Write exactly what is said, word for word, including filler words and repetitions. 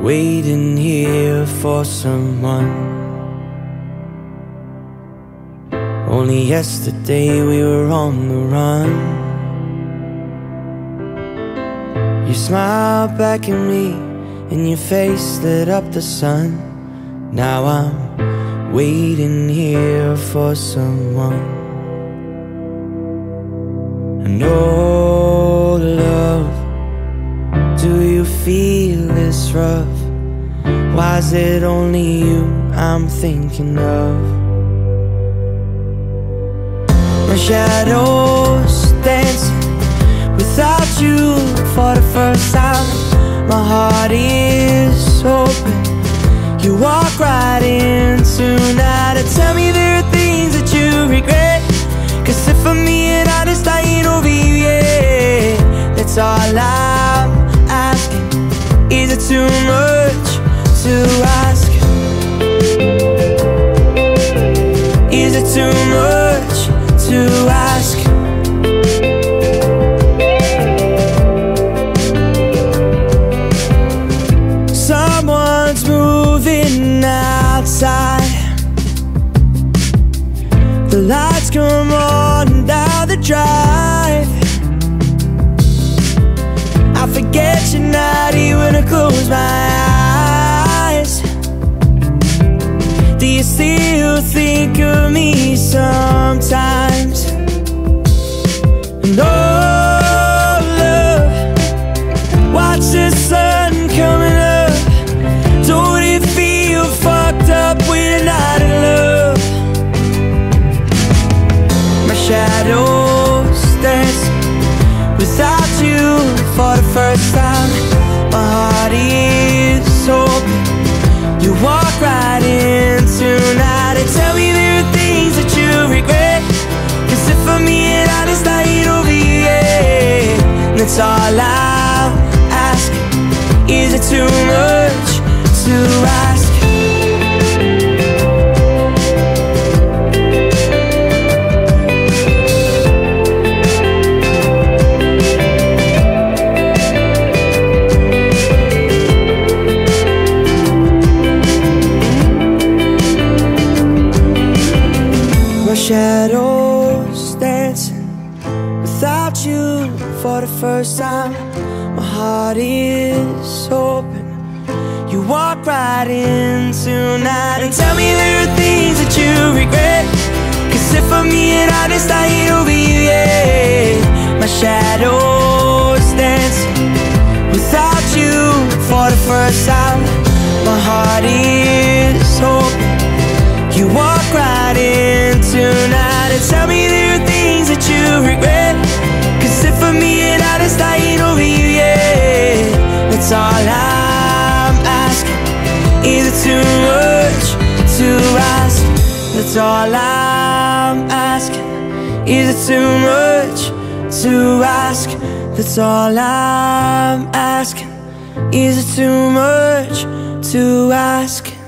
waiting here for someone. Only yesterday we were on the run. You smiled back at me and your face lit up the sun. Now I'm waiting here for someone. And oh love, do you feel this rough? Why is it only you I'm thinking of? My shadow's dancing without you for the first time. My heart is open. You walk right in tonight and tell me there are things that you regret. Cause if I'm being honest, I ain't over you yet. That's all I'm asking. Is it too much to ask? Is it too much to ask? Someone's moving outside. The lights come on down the drive. I forget you're not here when I close my eyes. Do you still think of me sometimes? And oh love, watch the sun coming up. Don't it feel fucked up when you're not in love? My shadow's dancing without you for the first time. My heart is open. You walk right in tonight and tell me there are things that you regret. Cause if I'm being honest, I ain't over you yet. That's all I'm asking. Is it too much to ask? My shadow's dancing without you for the first time. My heart is open. You walk right in tonight and tell me there are things that you regret. Cause if I'm being honest, I ain't over you yet. My shadow's dancing without you for the first time. My heart is open. You walk right in tonight and tell me there are things that you regret. Cause if I'm being honest, I ain't over you yet. That's all I'm asking. Is it too much to ask? That's all I'm asking. Is it too much to ask? That's all I'm asking. Is it too much to ask?